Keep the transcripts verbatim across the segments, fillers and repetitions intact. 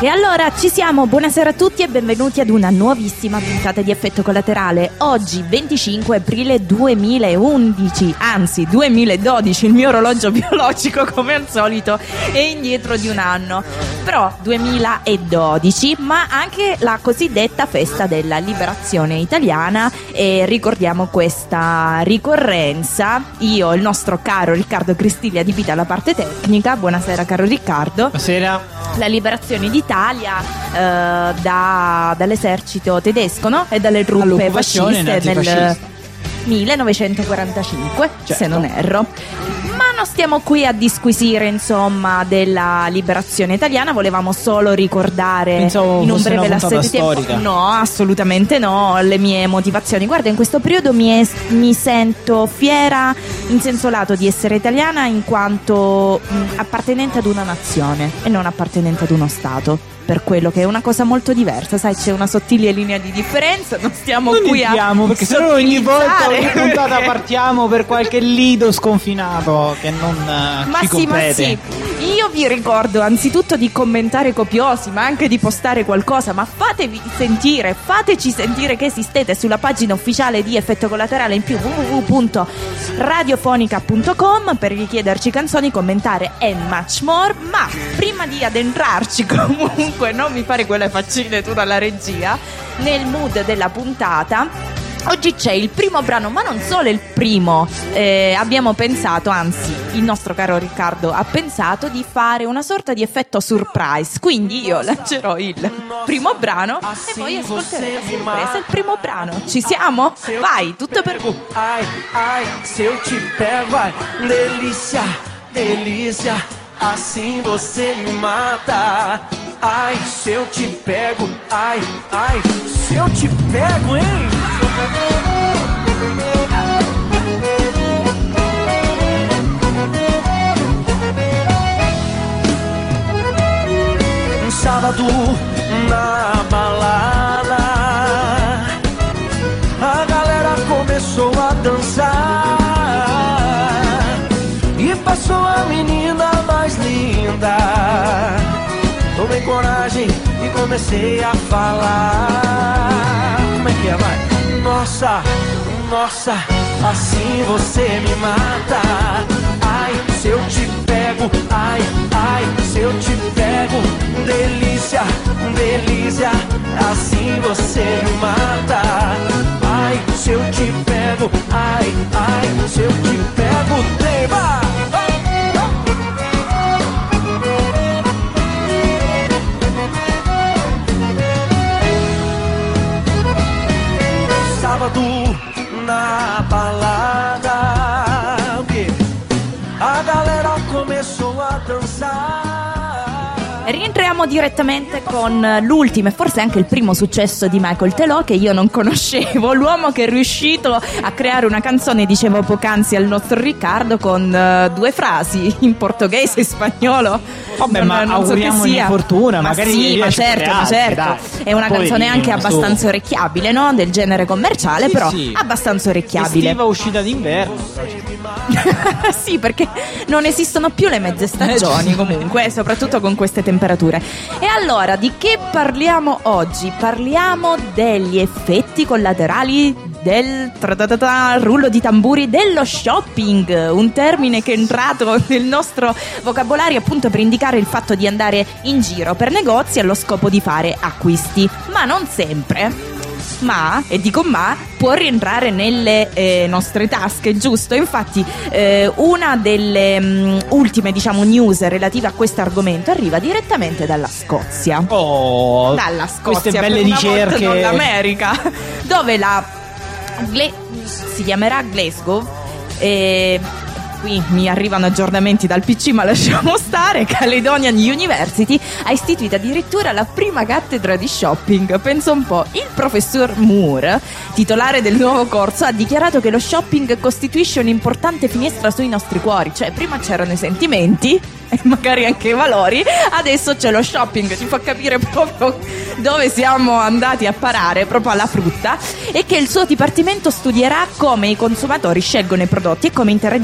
E allora ci siamo, buonasera a tutti e benvenuti ad una nuovissima puntata di Effetto Collaterale. Oggi venticinque aprile duemilaundici, anzi duemiladodici, il mio orologio biologico come al solito è indietro di un anno. Però duemiladodici, ma anche la cosiddetta festa della liberazione italiana, e ricordiamo questa ricorrenza. Io, il nostro caro Riccardo Cristiglia, adibita alla parte tecnica. Buonasera caro Riccardo. Buonasera. La liberazione d'Italia eh, da, dall'esercito tedesco, no? E dalle truppe fasciste nel millenovecentoquarantacinque, certo, se non erro. Ma non stiamo qui a disquisire, insomma, della liberazione italiana. Volevamo solo ricordare Pensavo in un breve lasso di tempo. Storica. No, assolutamente no, le mie motivazioni. Guarda, in questo periodo mi, è, mi sento fiera in senso lato di essere italiana, in quanto mh, appartenente ad una nazione e non appartenente ad uno stato. Per quello che è una cosa molto diversa, sai, c'è una sottile linea di differenza. Non stiamo non qui a perché se no ogni volta ogni puntata partiamo per qualche lido sconfinato che non uh, ma ci sì, compete. Ma sì, io vi ricordo anzitutto di commentare copiosi, ma anche di postare qualcosa. Ma fatevi sentire, fateci sentire che esistete sulla pagina ufficiale di Effetto Collaterale in più, w w w punto radiofonica punto com, per richiederci canzoni, commentare e much more. Ma prima di addentrarci, comunque non mi fare quelle faccine tu dalla regia, nel mood della puntata, oggi c'è il primo brano, ma non solo il primo. Eh, abbiamo pensato, anzi il nostro caro Riccardo ha pensato di fare una sorta di effetto surprise. Quindi io lancerò il primo brano e poi ascolterete a sorpresa il primo brano. Ci siamo? Vai, tutto per voi. Ai, ai, se eu te pego, ai, delícia, delícia, assim você me mata. Ai, se eu te pego, ai, ai, se eu te pego, hein? Um sábado na balada, a galera começou a dançar e passou a menina mais linda. Tomei coragem e comecei a falar. Como é que é, vai? Nossa, nossa, assim você me mata. Ai, se eu te pego, ai, ai, se eu te pego. Delícia, delícia, assim você me mata. Ai, se eu te pego, ai, ai, se eu te pego, tema. Sábado na balada, o quê? A galera começou a dançar. Rientriamo direttamente con l'ultimo e forse anche il primo successo di Michael Telò, che io non conoscevo, l'uomo che è riuscito a creare una canzone, dicevo poc'anzi al nostro Riccardo, con uh, due frasi in portoghese e spagnolo. Vabbè, non, ma non auguriamogli so fortuna, ma magari sì, ma riesce certo, ma certo. Dai. È una Poi canzone anche abbastanza su. orecchiabile, no? Del genere commerciale, sì, però sì. abbastanza orecchiabile. Estiva uscita d'inverno. Sì, perché non esistono più le mezze stagioni comunque, soprattutto con queste temperature. E allora, di che parliamo oggi? Parliamo degli effetti collaterali del tra-ta-ta-ta, rullo di tamburi, dello shopping, un termine che è entrato nel nostro vocabolario appunto per indicare il fatto di andare in giro per negozi allo scopo di fare acquisti, ma non sempre. Ma, e dico ma, può rientrare nelle eh, nostre tasche, giusto? Infatti eh, una delle mh, ultime, diciamo, news relative a questo argomento arriva direttamente dalla Scozia. Oh, dalla Scozia, queste belle per una volta ricerche. non l'America, dove la Gle- si chiamerà Glasgow, eh, qui mi arrivano aggiornamenti dal P C, ma lasciamo stare. Caledonian University ha istituito addirittura la prima cattedra di shopping. Pensa un po', il professor Moore, titolare del nuovo corso, ha dichiarato che lo shopping costituisce un'importante finestra sui nostri cuori. Cioè, prima c'erano i sentimenti e magari anche i valori, adesso c'è lo shopping. Ti fa capire proprio dove siamo andati a parare, proprio alla frutta. E che il suo dipartimento studierà come i consumatori scelgono i prodotti e come interagiscono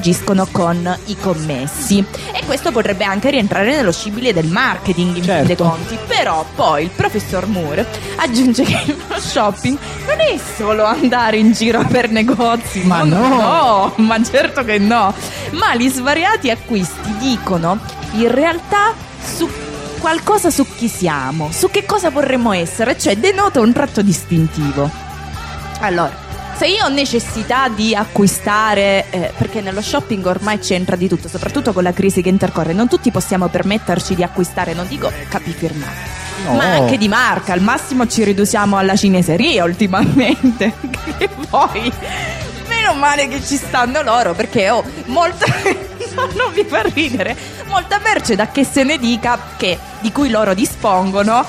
con i commessi, e questo potrebbe anche rientrare nello scibile del marketing in Certo. fin dei conti. Però poi il professor Moore aggiunge che lo shopping non è solo andare in giro per negozi, Ma no. no, ma certo che no, ma gli svariati acquisti dicono in realtà su qualcosa su chi siamo, su che cosa vorremmo essere, cioè denota un tratto distintivo. Allora, se io ho necessità di acquistare, eh, perché nello shopping ormai c'entra di tutto, soprattutto con la crisi che intercorre, non tutti possiamo permetterci di acquistare, non dico capi firmati, No. ma anche di marca. Al massimo ci riduciamo alla cineseria ultimamente, che poi meno male che ci stanno loro, perché ho molta no, non mi fa ridere, molta merce da che se ne dica, che di cui loro dispongono,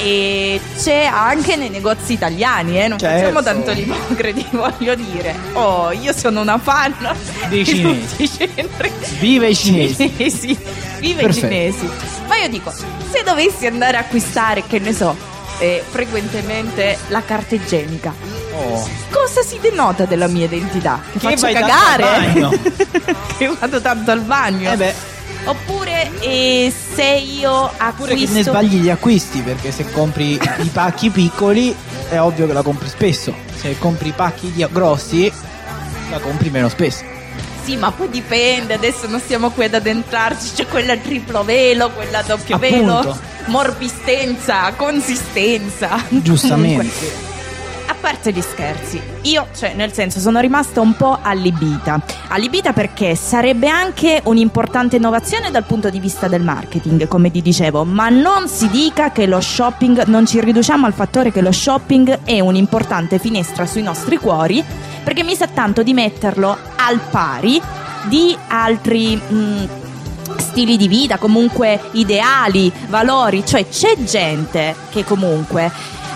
e c'è anche nei negozi italiani, eh? Non Certo. facciamo tanto l'ipocriti, voglio dire. Oh, io sono una fan Dei di cinesi. tutti i centri. Viva i cinesi. Cinesi. Viva Perfetto. i cinesi. Ma io dico, se dovessi andare a acquistare, che ne so, eh, frequentemente la carta igienica, Oh. cosa si denota della mia identità? Che, Che faccio vai tanto cagare? al bagno. Che vado tanto al bagno? Eh beh, Oppure eh, se io pure che acquisto... ne sbagli gli acquisti, perché se compri i pacchi piccoli è ovvio che la compri spesso. Se compri i pacchi di- grossi la compri meno spesso. Sì, ma poi dipende, adesso non stiamo qui ad addentrarci, c'è quella a triplo velo, quella a doppio velo, Appunto. morbistenza, consistenza. Giustamente. Comunque, a parte gli scherzi, io, cioè, nel senso, sono rimasta un po' allibita. Allibita perché sarebbe anche un'importante innovazione dal punto di vista del marketing, come ti dicevo, ma non si dica che lo shopping, non ci riduciamo al fattore che lo shopping è un'importante finestra sui nostri cuori, perché mi sa tanto di metterlo al pari di altri mh, stili di vita, comunque ideali, valori. Cioè c'è gente che comunque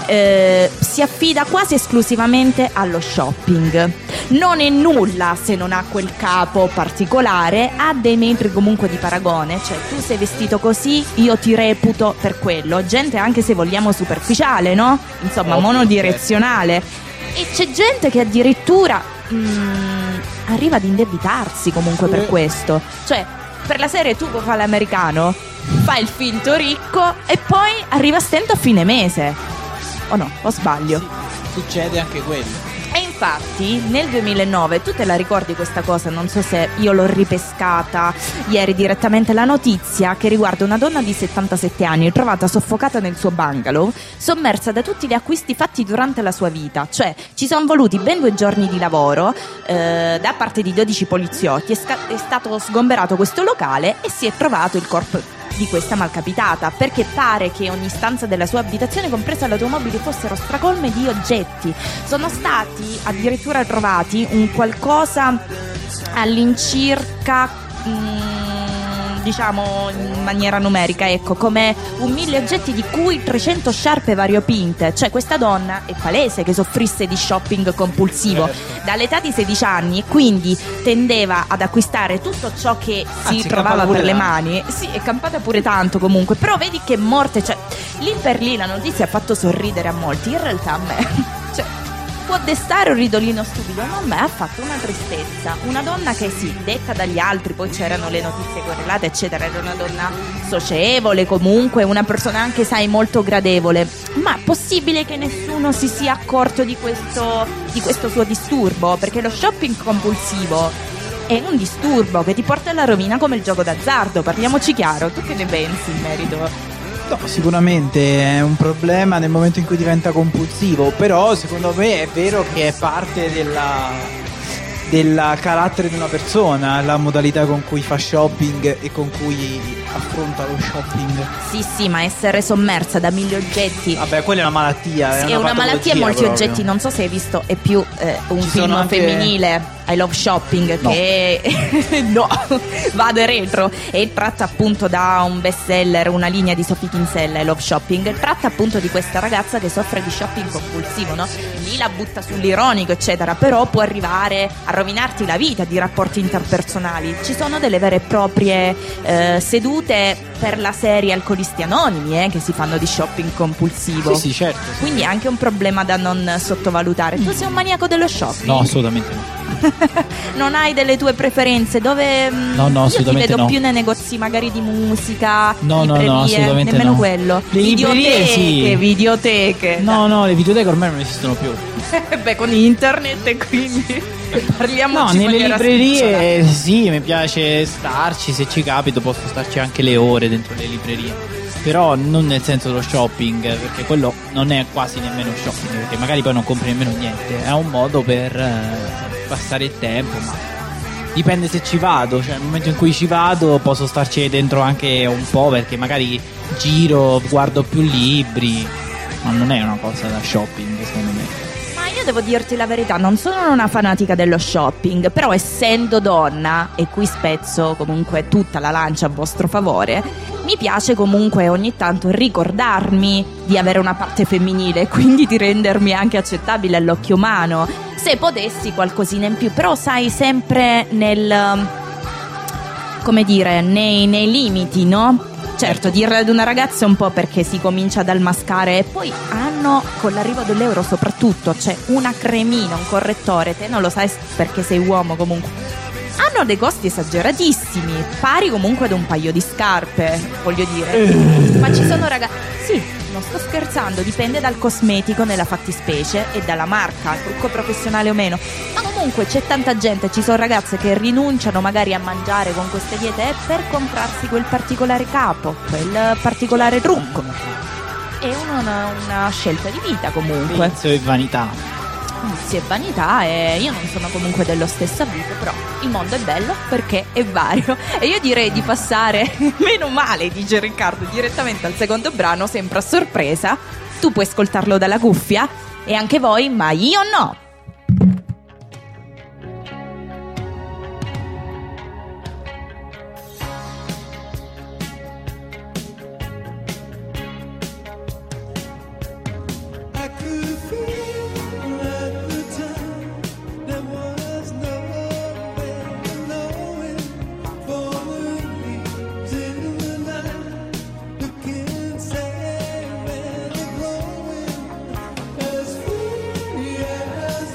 eh, si affida quasi esclusivamente allo shopping, non è nulla se non ha quel capo particolare, ha dei metri comunque di paragone, cioè tu sei vestito così, io ti reputo per quello. Gente anche, se vogliamo, superficiale, no? Insomma, Ovvio, monodirekzionale. E c'è gente che addirittura mm, arriva ad indebitarsi comunque per Eh. questo. Cioè, per la serie, tu puoi fare l'americano, fai il finto ricco e poi arriva a stento a fine mese. O no? O sbaglio? Sì, succede anche quello. E infatti nel duemilanove, tu te la ricordi questa cosa? Non so se io l'ho ripescata ieri direttamente, la notizia che riguarda una donna di settantasette anni trovata soffocata nel suo bungalow, sommersa da tutti gli acquisti fatti durante la sua vita. Cioè ci sono voluti ben due giorni di lavoro eh, da parte di dodici poliziotti, è, sca- è stato sgomberato questo locale e si è trovato il corpo di questa malcapitata, perché pare che ogni stanza della sua abitazione, compresa l'automobile, fossero stracolme di oggetti. Sono stati addirittura trovati un qualcosa all'incirca, mm, diciamo in maniera numerica, ecco, come un mille oggetti, di cui trecento sciarpe variopinte. Cioè questa donna è palese che soffrisse di shopping compulsivo Certo. dall'età di sedici anni, e quindi tendeva ad acquistare tutto ciò che si Anzi, è trovava campata per pure le tanto. mani. Sì, è campata pure tanto comunque, però vedi che morte, cioè lì per lì la notizia ha fatto sorridere a molti, in realtà a me cioè può destare un ridolino stupido, ma a me ha fatto una tristezza. Una donna che, sì, detta dagli altri, poi c'erano le notizie correlate eccetera, era una donna socievole, comunque una persona anche, sai, molto gradevole, ma è possibile che nessuno si sia accorto di questo, di questo suo disturbo? Perché lo shopping compulsivo è un disturbo che ti porta alla rovina, come il gioco d'azzardo, parliamoci chiaro. Tu che ne pensi in merito? No, sicuramente è un problema nel momento in cui diventa compulsivo, però secondo me è vero che è parte della, del carattere di una persona, la modalità con cui fa shopping e con cui affronta lo shopping. Sì, sì, ma essere sommersa da mille oggetti. Vabbè, quella è una malattia. Sì, è è una malattia e molti patologia oggetti. Non so se hai visto, è più eh, un Ci film sono anche- femminile, I Love Shopping, No. che no, vado retro, e tratta appunto da un bestseller, una linea di Sophie Kinsella, I Love Shopping. Tratta appunto di questa ragazza che soffre di shopping compulsivo, no? Lì la butta sull'ironico eccetera, però può arrivare a rovinarti la vita di rapporti interpersonali. Ci sono delle vere e proprie eh, sedute per la serie Alcolisti Anonimi, eh, che si fanno di shopping compulsivo. Sì, sì, certo. sì. Quindi è anche un problema da non sottovalutare. Tu sei un maniaco dello shopping? No, assolutamente no. Non hai delle tue preferenze? Dove No, no, io ti assolutamente vedo no. più nei negozi magari di musica, No, no, librerie, no, assolutamente nemmeno no. quello. Le librerie, videoteche, sì. videoteche. No, no, le videoteche ormai non esistono più. Beh, con internet e quindi parliamo No, nelle librerie sì, mi piace starci, se ci capito posso starci anche le ore dentro le librerie. Però non nel senso dello shopping, perché quello non è quasi nemmeno shopping, perché magari poi non compri nemmeno niente. È un modo per eh, passare il tempo, ma dipende se ci vado. Cioè nel momento in cui ci vado posso starci dentro anche un po', perché magari giro, guardo più libri. Ma non è una cosa da shopping, secondo me. Io devo dirti la verità, non sono una fanatica dello shopping, però essendo donna, e qui spezzo comunque tutta la lancia a vostro favore, mi piace comunque ogni tanto ricordarmi di avere una parte femminile, quindi di rendermi anche accettabile all'occhio umano, se potessi qualcosina in più, però sai, sempre nel, come dire, nei, nei limiti, no? Certo, dirle ad una ragazza un po' perché si comincia ad almascare, e poi hanno, con l'arrivo dell'euro soprattutto, c'è una cremina, un correttore, te non lo sai perché sei uomo comunque, hanno dei costi esageratissimi, pari comunque ad un paio di scarpe, voglio dire. Ma ci sono ragazzi, sì, non sto scherzando, dipende dal cosmetico nella fattispecie e dalla marca, trucco professionale o meno, ma comunque c'è tanta gente, ci sono ragazze che rinunciano magari a mangiare con queste diete per comprarsi quel particolare capo, quel particolare trucco. È una, una scelta di vita comunque. Vizio e vanità. Sì, è vanità, e io non sono comunque dello stesso avviso, però il mondo è bello perché è vario. E io direi di passare, meno male, dice Riccardo, direttamente al secondo brano, sempre a sorpresa. Tu puoi ascoltarlo dalla cuffia e anche voi, ma io no. As free as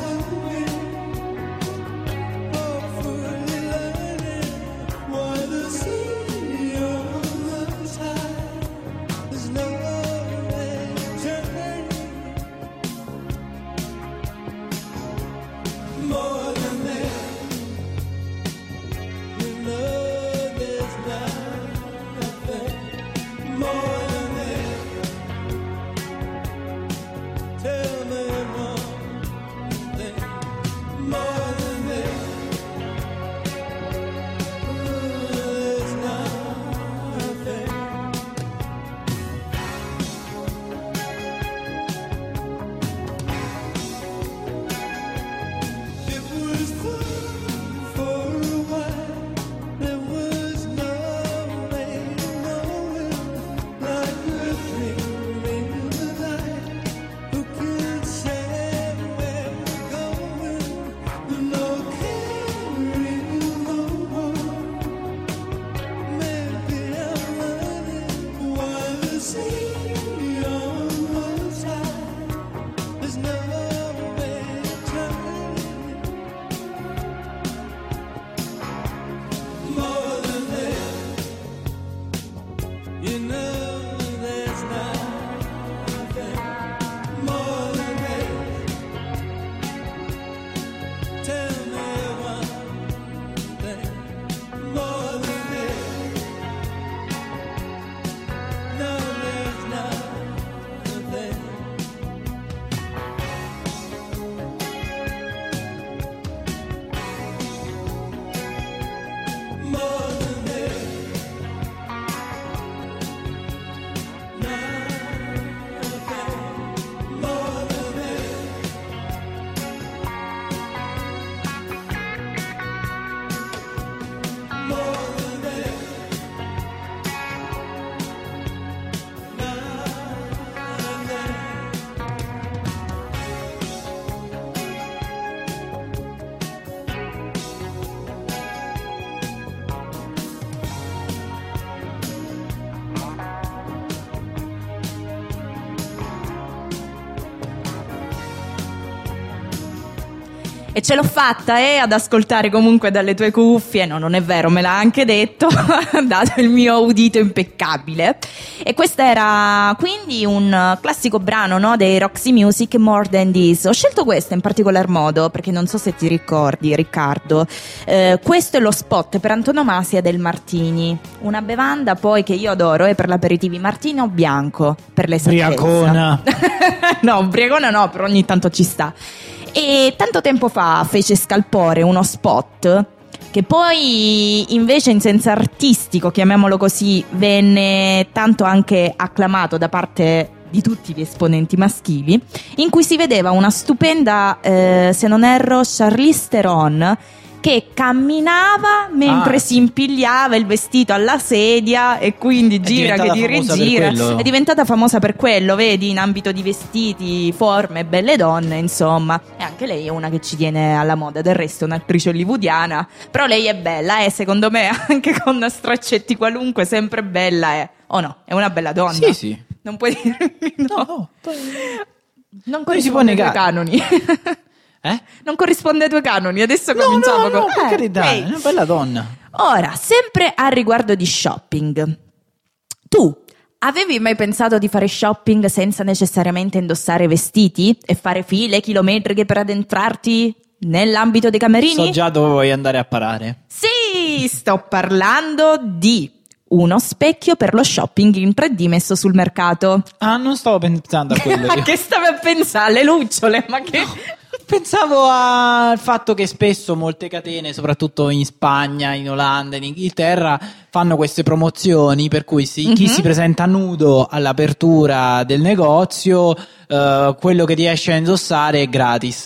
E ce l'ho fatta, eh, ad ascoltare comunque dalle tue cuffie. No, non è vero, me l'ha anche detto, dato il mio udito impeccabile. E questo era quindi un classico brano, no, dei Roxy Music, More Than This. Ho scelto questo in particolar modo perché non so se ti ricordi, Riccardo, eh, questo è lo spot per antonomasia del Martini, una bevanda poi che io adoro, è per l'aperitivi Martino bianco, per l'esattezza. Briacona. No, ubriacona no, però ogni tanto ci sta. E tanto tempo fa fece scalpore uno spot che poi invece in senso artistico, chiamiamolo così, venne tanto anche acclamato da parte di tutti gli esponenti maschili, in cui si vedeva una stupenda, eh, se non erro, Charlize Theron che camminava mentre ah. si impigliava il vestito alla sedia e quindi gira che di rigira. È diventata famosa per quello, vedi, in ambito di vestiti, forme, belle donne, insomma. E anche lei è una che ci tiene alla moda, del resto è un'attrice hollywoodiana, però lei è bella, eh, secondo me, anche con straccetti qualunque, sempre bella è. O no? È una bella donna. Sì, sì. Non puoi dirmi no. No, no. Non corrisponde ai tuoi canoni. Eh? Non corrisponde ai tuoi canoni. Adesso no, cominciamo no, con... no, per eh, carità, ehi. è una bella donna. Ora, sempre a riguardo di shopping, tu avevi mai pensato di fare shopping senza necessariamente indossare vestiti e fare file chilometriche per addentrarti nell'ambito dei camerini? So già dove vuoi andare a parare. Sì, sto parlando di uno specchio per lo shopping in tre D messo sul mercato. Ah, non stavo pensando a quello. Ma che stavi a pensare? Le lucciole? Ma che... No. Pensavo al fatto che spesso molte catene, soprattutto in Spagna, in Olanda, in Inghilterra, fanno queste promozioni per cui si, mm-hmm. chi si presenta nudo all'apertura del negozio, uh, quello che riesce a indossare è gratis.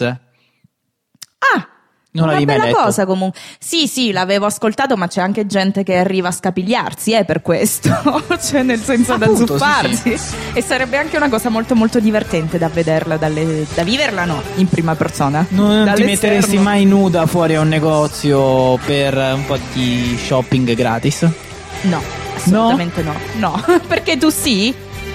Ah! Non una bella letto. cosa comunque. Sì, sì, l'avevo ascoltato, ma c'è anche gente che arriva a scapigliarsi, eh, per questo. Cioè, nel senso, appunto, da zuffarsi. sì, sì. E sarebbe anche una cosa molto molto divertente da vederla, dalle, da viverla, no, in prima persona. Non ti metteresti mai nuda fuori a un negozio per un po' di shopping gratis? No, assolutamente no. No, no. Perché tu sì?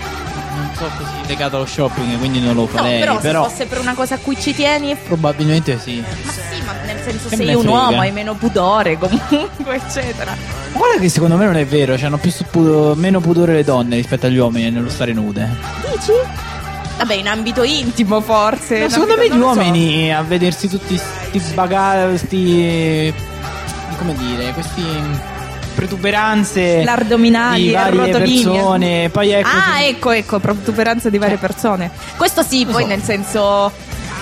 Non so così legato allo shopping, quindi non lo farei. No, però, però se fosse per una cosa a cui ci tieni, probabilmente sì. Ma sì, ma nel senso, che sei un uomo, hai meno pudore comunque, eccetera. Ma guarda che secondo me non è vero, cioè hanno più pu- meno pudore le donne rispetto agli uomini nello stare nude. Dici? Vabbè, in ambito intimo forse. No, secondo me gli non uomini so. a vedersi tutti sti bagagli, sti, come dire, questi protuberanze l'ardominali, di varie persone, poi ecco ah ti... ecco ecco protuberanze di varie persone, questo sì, poi so. Nel senso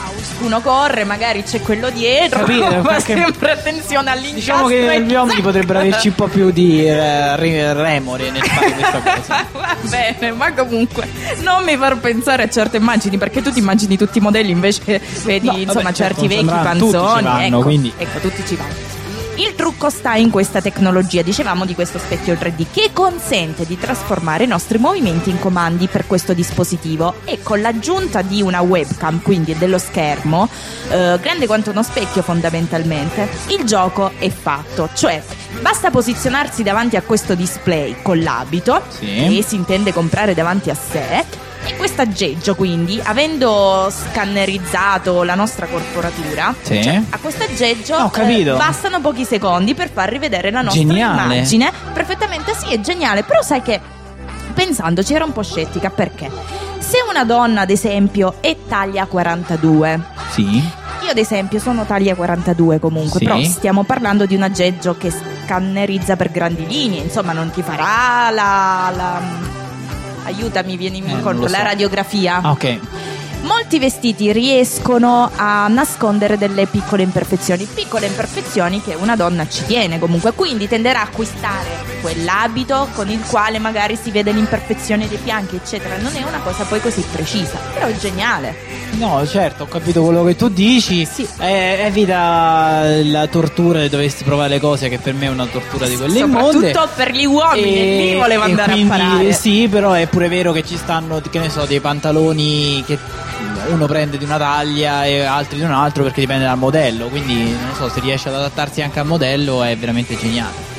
uno corre, magari c'è quello dietro, capire, fa perché... sempre attenzione all'incastro. Diciamo che gli uomini potrebbero averci un po' più di eh, remore nel fare questa cosa. Va bene, ma comunque non mi far pensare a certe immagini, perché tu ti immagini tutti i modelli, invece vedi no, insomma vabbè, certi certo, vecchi panzoni, tutti ci vanno, ecco, quindi... ecco, tutti ci vanno. Il trucco sta in questa tecnologia, dicevamo di questo specchio tre D, che consente di trasformare i nostri movimenti in comandi per questo dispositivo, e con l'aggiunta di una webcam, quindi dello schermo, eh, grande quanto uno specchio fondamentalmente, il gioco è fatto. Cioè, basta posizionarsi davanti a questo display con l'abito, sì. che si intende comprare davanti a sé, e questo aggeggio, quindi, avendo scannerizzato la nostra corporatura, sì. cioè, a questo aggeggio oh, eh, bastano pochi secondi per far rivedere la nostra geniale. immagine. Perfettamente sì, è geniale. Però sai che, pensandoci, ero un po' scettica, perché se una donna, ad esempio, è taglia quarantadue, sì. io ad esempio sono taglia quarantadue comunque, sì. però stiamo parlando di un aggeggio che scannerizza per grandi linee, insomma non ti farà la... la aiutami, vieni eh, incontro, so. la radiografia. Ah, ok. Molti vestiti riescono a nascondere delle piccole imperfezioni, piccole imperfezioni che una donna ci tiene comunque, quindi tenderà a acquistare quell'abito con il quale magari si vede l'imperfezione dei fianchi, eccetera. Non è una cosa poi così precisa, però è geniale. No, certo, ho capito quello che tu dici. Sì. Eh, evita la tortura di doversi provare le cose, che per me è una tortura di quelle immonde. Soprattutto per gli uomini, e lì volevo andare quindi, a parare. Sì, però è pure vero che ci stanno, che ne so, dei pantaloni che uno prende di una taglia e altri di un altro, perché dipende dal modello. Quindi non so, se riesce ad adattarsi anche al modello è veramente geniale.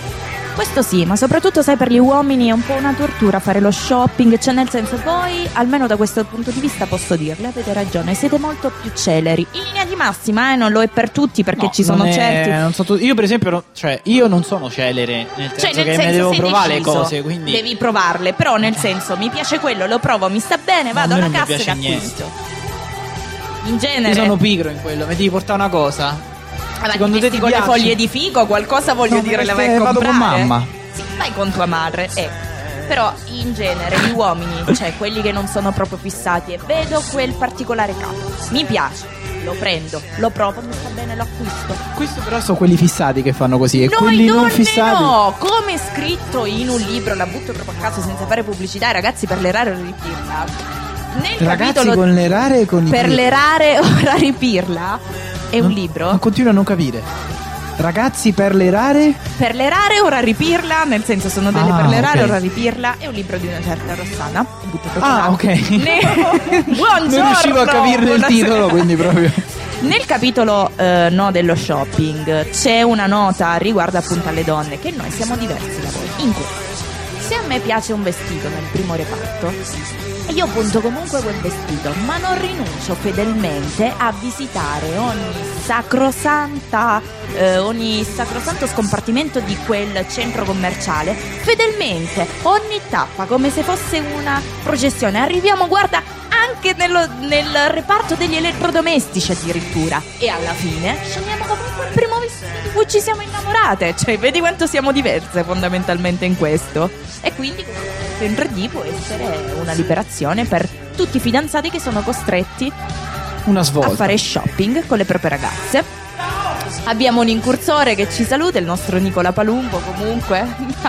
Questo sì, ma soprattutto sai, per gli uomini è un po' una tortura fare lo shopping, cioè nel senso, voi almeno da questo punto di vista posso dirle, avete ragione, siete molto più celeri in linea di massima, eh, non lo è per tutti perché No, ci sono non è- certi non so tu- io per esempio no- cioè io non sono celere, nel senso cioè, nel che senso, me devo sei provare deciso, le cose, quindi devi provarle, però nel senso mi piace quello, lo provo, mi sta bene, vado a me alla non mi cassa e piace l'acquisto. In genere io sono pigro in quello, mi devi portare una cosa. Ah, ma Secondo ti te vesti ti con le piace? foglie di fico, qualcosa voglio No, dire, le queste vai a vado con comprare? mamma. Sì, vai con tua madre, ecco. Però in genere gli uomini, cioè quelli che non sono proprio fissati, e vedo quel particolare capo, mi piace, lo prendo, lo provo, mi sta bene, lo acquisto. Questo però sono quelli fissati che fanno così, e Noi quelli non donne fissati no, come è scritto in un libro, la butto proprio a caso senza fare pubblicità, ai ragazzi per le rare ore di pirla. Nel ragazzi capitolo con le rare e con i per pirla. le rare orari pirla è un Non- libro. Non continuo a non capire. Ragazzi per le rare? Per le rare ora ripirla, nel senso sono delle Ah, per le rare ok. ora ripirla, è un libro di una certa Rossana. Butto proprio Ah, là. ok. Ne- Buongiorno. Non riuscivo a capire il buonasera. titolo, quindi proprio. Nel capitolo eh, no dello shopping c'è una nota riguardo appunto alle donne, che noi siamo diversi da voi. In cui, se a me piace un vestito nel primo reparto, io punto comunque quel vestito, ma non rinuncio fedelmente a visitare ogni sacrosanta, eh, ogni sacrosanto scompartimento di quel centro commerciale, fedelmente, ogni tappa, come se fosse una processione. Arriviamo, guarda, anche nello- nel reparto degli elettrodomestici addirittura. E alla fine scegliamo comunque il primo vestito di cui ci siamo innamorate. Cioè, vedi quanto siamo diverse fondamentalmente in questo. E quindi in tre D può essere una liberazione per tutti i fidanzati che sono costretti Una a svolta. fare shopping con le proprie ragazze. Abbiamo un incursore che ci saluta, il nostro Nicola Palumbo comunque.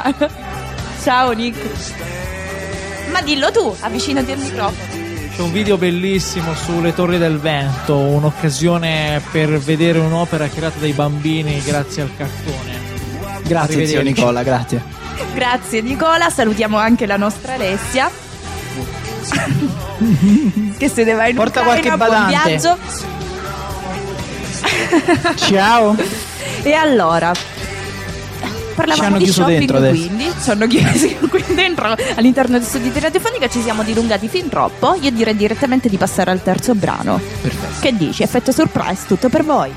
Ciao Nick. Ma dillo tu, avvicinati al microfono. C'è un video bellissimo sulle Torri del Vento, un'occasione per vedere un'opera creata dai bambini grazie al cartone. Grazie zio Arrivederci. Nicola, grazie. Grazie Nicola, salutiamo anche la nostra Alessia che se ne va in Porta Ucraina, qualche buon badante. viaggio. Ciao. E allora Ci parlavamo hanno di chiuso shopping, dentro adesso. quindi ci hanno chiuso qui dentro all'interno del studio di radiofonica, ci siamo dilungati fin troppo. Io direi direttamente di passare al terzo brano. Perfetto. Che dici? Effetto surprise, tutto per voi.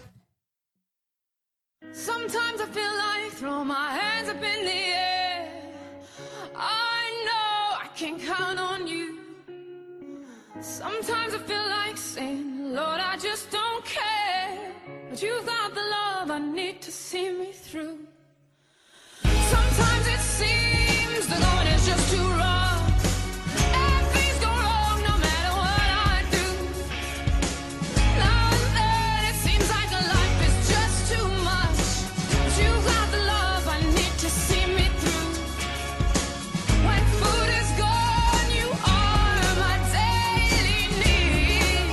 Sometimes I feel like throw my hands up in the air. I know I can count on you. Sometimes I feel like saying, Lord, I just don't care. But you've got the love I need to see me through. Sometimes it seems the going is just too rough. And things go wrong no matter what I do. Now and then it seems like a life is just too much. But you've got the love I need to see me through. When food is gone, you are my daily need.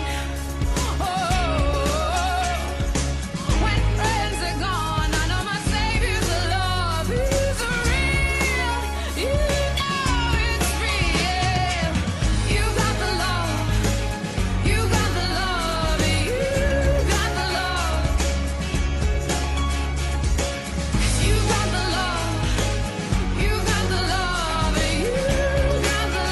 Oh, when friends are gone, I know my Savior's love is real. You know it's real. You got the love. You got the love. You got the love. 'Cause you got the love. You got the love. You got the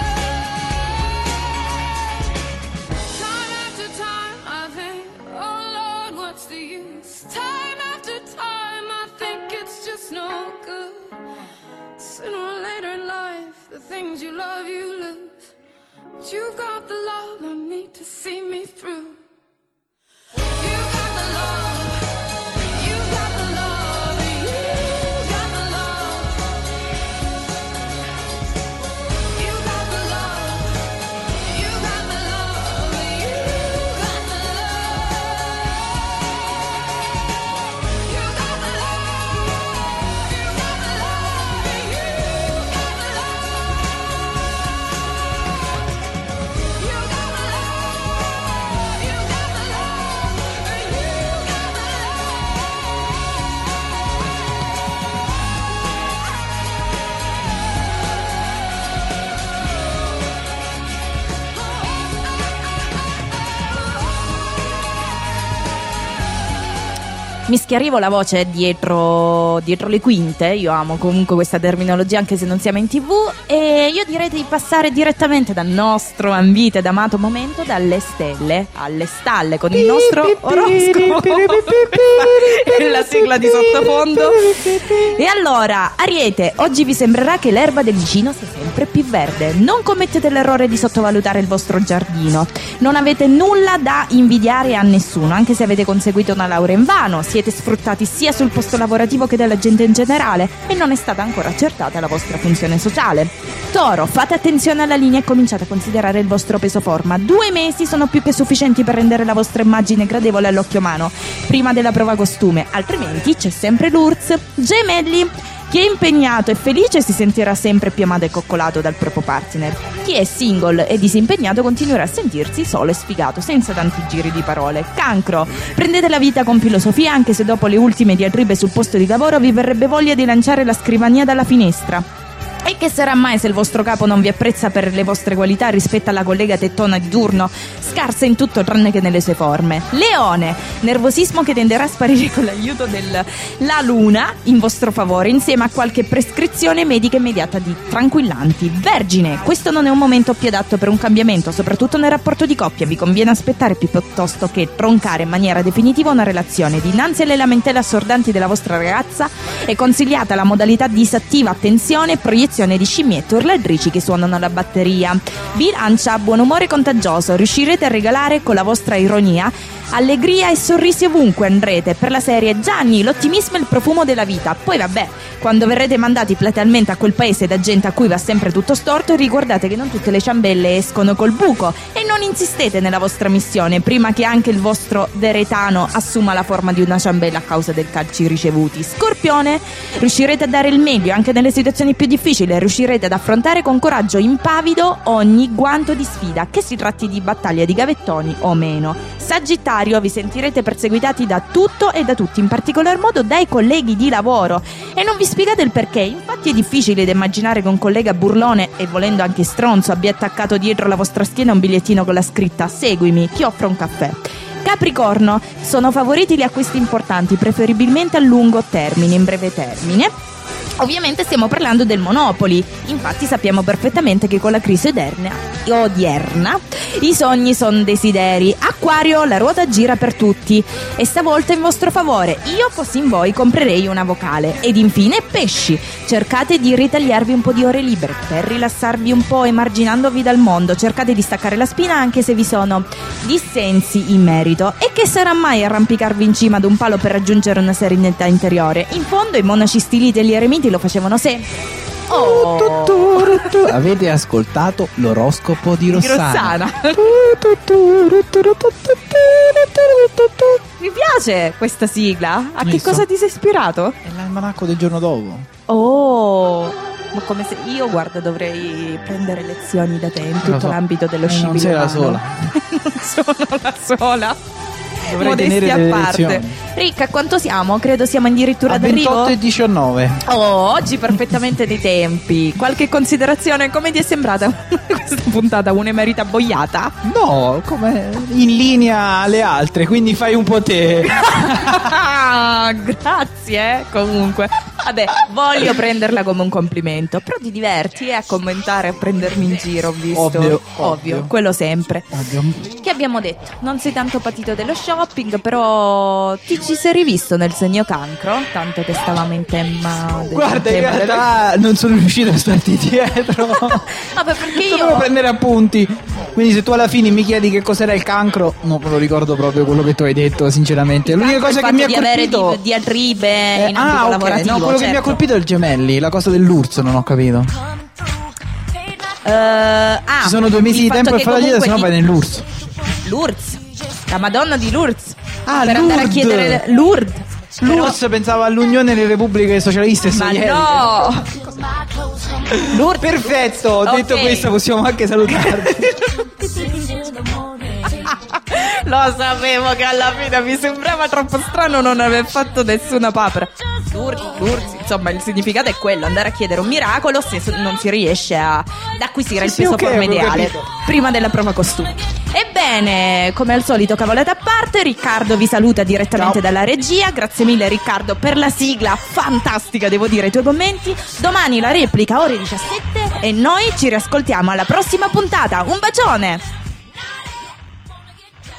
love. Time after time I think, oh Lord, what's the use? Time after time I think it's just no good. Sooner or later in life, the things you love you lose. But you got the love I need to see me through. You got the love. You got the love. You got the love. You got the love. You got the love. You got the love. You got the love. You got the love. You got the love. You got the love. You mischiarivo la voce dietro, dietro le quinte. Io amo comunque questa terminologia anche se non siamo in tv, e io direi di passare direttamente dal nostro ambito ed amato momento, dalle stelle alle stalle, con il nostro oroscopo e la sigla di sottofondo. E allora, Ariete, oggi vi sembrerà che l'erba del vicino sia sempre più verde. Non commettete l'errore di sottovalutare il vostro giardino. Non avete nulla da invidiare a nessuno, anche se avete conseguito una laurea in vano. Siete sfruttati sia sul posto lavorativo che dalla gente in generale e non è stata ancora accertata la vostra funzione sociale. Toro, fate attenzione alla linea e cominciate a considerare il vostro peso forma. Due mesi sono più che sufficienti per rendere la vostra immagine gradevole all'occhio umano prima della prova costume, altrimenti c'è sempre l'U R S S. Gemelli, chi è impegnato e felice si sentirà sempre più amato e coccolato dal proprio partner. Chi è single e disimpegnato continuerà a sentirsi solo e sfigato, senza tanti giri di parole. Cancro, prendete la vita con filosofia, anche se dopo le ultime diatribe sul posto di lavoro vi verrebbe voglia di lanciare la scrivania dalla finestra. E che sarà mai se il vostro capo non vi apprezza per le vostre qualità rispetto alla collega tettona di turno, scarsa in tutto tranne che nelle sue forme. Leone, nervosismo che tenderà a sparire con l'aiuto della luna in vostro favore, insieme a qualche prescrizione medica immediata di tranquillanti. Vergine, questo non è un momento più adatto per un cambiamento, soprattutto nel rapporto di coppia. Vi conviene aspettare piuttosto che troncare in maniera definitiva una relazione. Dinanzi alle lamentele assordanti della vostra ragazza è consigliata la modalità disattiva attenzione e proiezione di scimmiette urladrici che suonano la batteria. Bilancia, buon umore contagioso, riuscirete a regalare con la vostra ironia allegria e sorrisi ovunque andrete, per la serie Gianni, l'ottimismo e il profumo della vita. Poi vabbè, quando verrete mandati platealmente a quel paese da gente a cui va sempre tutto storto, ricordate che non tutte le ciambelle escono col buco e non insistete nella vostra missione prima che anche il vostro deretano assuma la forma di una ciambella a causa dei calci ricevuti. Scorpione, riuscirete a dare il meglio anche nelle situazioni più difficili, riuscirete ad affrontare con coraggio impavido ogni guanto di sfida, che si tratti di battaglia di gavettoni o meno. Sagittario, vi sentirete perseguitati da tutto e da tutti, in particolar modo dai colleghi di lavoro, e non vi spiegate il perché. Infatti è difficile da immaginare che un collega burlone e volendo anche stronzo abbia attaccato dietro la vostra schiena un bigliettino con la scritta "Seguimi, ti offro un caffè". Capricorno, sono favoriti gli acquisti importanti, preferibilmente a lungo termine, in breve termine. Ovviamente stiamo parlando del Monopoli, infatti sappiamo perfettamente che con la crisi odierna, odierna i sogni sono desideri. Acquario, la ruota gira per tutti e stavolta in vostro favore. Io fossi in voi comprerei una vocale. Ed infine Pesci, cercate di ritagliarvi un po' di ore libere per rilassarvi un po' emarginandovi dal mondo. Cercate di staccare la spina anche se vi sono dissensi in merito. E che sarà mai arrampicarvi in cima ad un palo per raggiungere una serenità interiore? In fondo i monaci stiliti e gli eremiti lo facevano sempre. Oh. Avete ascoltato l'oroscopo di Rossana? Di Rossana. Mi piace questa sigla. A che Visto? cosa ti sei ispirato? È l'almanacco del giorno dopo. Oh, ma come se io, guarda, dovrei prendere lezioni da te in tutto so. l'ambito dello Eh, non scibile sei la umano. sola. Non sono la sola. Dovrei Modestia tenere a delle parte. lezioni. Ricca, a quanto siamo? Credo siamo addirittura A d'arrivo. ventotto e diciannove. Oh, oggi perfettamente dei tempi. Qualche considerazione? Come ti è sembrata questa puntata? Un'emerita boiata? No, come in linea alle altre, quindi fai un po' te. Grazie, comunque. Vabbè, voglio prenderla come un complimento. Però ti diverti eh, a commentare, a prendermi in giro, ho visto. Ovvio, ovvio, ovvio. quello sempre. Ovvio. Che abbiamo detto? Non sei tanto patito dello shopping, però ti ci sei rivisto nel segno cancro? Tanto che stavamo in tema del Guarda, in tema del- realtà non sono riuscito a starti dietro. Vabbè, perché Dovevo io prendere appunti. Quindi se tu alla fine mi chiedi che cos'era il cancro, non me lo ricordo proprio quello che tu hai detto, sinceramente. L'unica cosa il che mi ha fatto di colpito avere di- diatribe Eh, in ambito ah, ok, lavorativo, no, quello che mi ha certo. colpito è il gemelli, la cosa dell'U R S S, non ho capito. Eh, ah, Ci sono due mesi il di fatto tempo per che fare la dieta, se no comunque vai nell'U R S S. ti- L'U R S S, la Madonna di Lourdes. Ah, per andare a Lourdes. chiedere Lourdes. L'U Però- R S S pensava all'Unione delle Repubbliche Socialiste Ma Sovietiche. no! Lourdes. Perfetto, ho Ok. detto questo, possiamo anche salutarci. Lo sapevo che alla fine mi sembrava troppo strano non aver fatto nessuna papera. Lourdes, Lourdes, insomma, il significato è quello: andare a chiedere un miracolo se non si riesce a, ad acquisire il Sì, peso ok, forma avevo ideale capito. prima della prova costume. Ebbene, come al solito, cavolate a parte, Riccardo vi saluta direttamente Ciao. dalla regia. Grazie mille Riccardo per la sigla fantastica, devo dire, i tuoi commenti. Domani la replica ore diciassette e noi ci riascoltiamo alla prossima puntata. Un bacione!